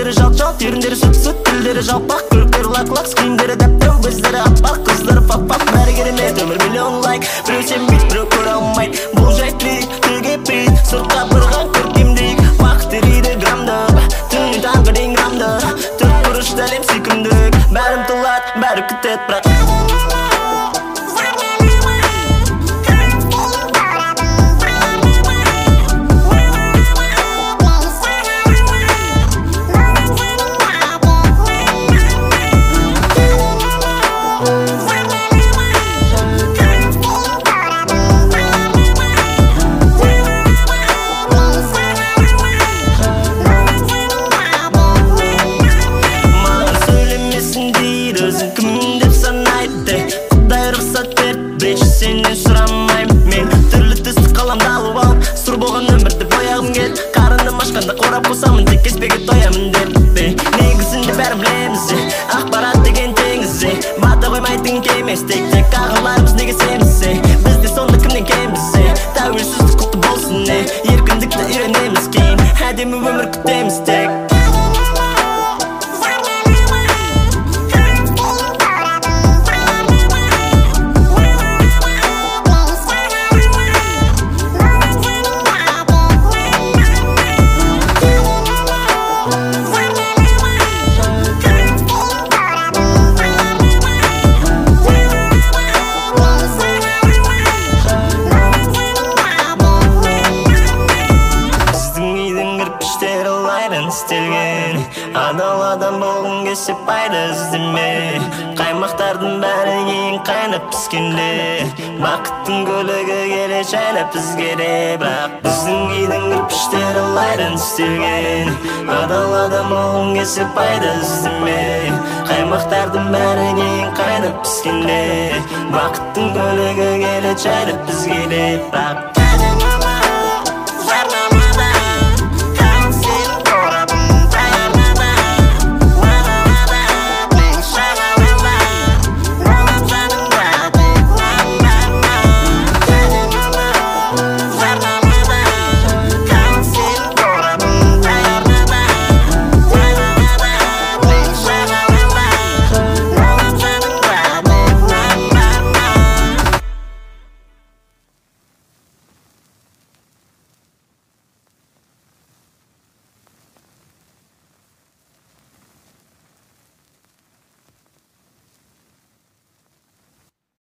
Көздері жал-жал, теріндері сүт-сүт, тілдері жалпақ, күліктері лак-лак, скримдері дәптау, көздері аппақ, қыздары фақ-фақ, бәрі керемет. Өмір миллион лайк, біреу сенбейді, біреу көре алмайды. Бұл жайт трик, тілге прит, сұртқа бұрған көркемдік. Уақыт ериді грамдап, түннен таңғы дейін грамдап. Төрт бұрышты әлем сүйкімдік, бәрін тұлады, бәрі күтеді, бірақ сенен сұрамайм мен. Түрлі түсті қаламды алып алып, сұр болған өмірді бояғым кел. Қарыным ашқанда қорап қосамын, тек кеспеге тоямын деп. Негізінде бәрін білеміз, ақпарат деген теңіз. Бата қоймайтын кемес, тек ағаларымыз неге семіз. Бізде сонда кімнен кембіз, тәуелсіздік құтты болсын. Еркіндікті үйренеміз кейін, әдемі өмір күтеміз тек. Істелген адал адам болғың келсе пайда іздеме. Қаймақтардың бәрі кейін қайнап піскенде, бақыттың көлігі келе жайлап бізге де. Бірақ біздің үйдің кірпіштері лайдан істелген. Адал адам болғың келсе пайда іздеме. Қаймақтардың бәрі кейін қайнап піскенде, бақыттың көлігі келе жайлап бізге де. Бірақ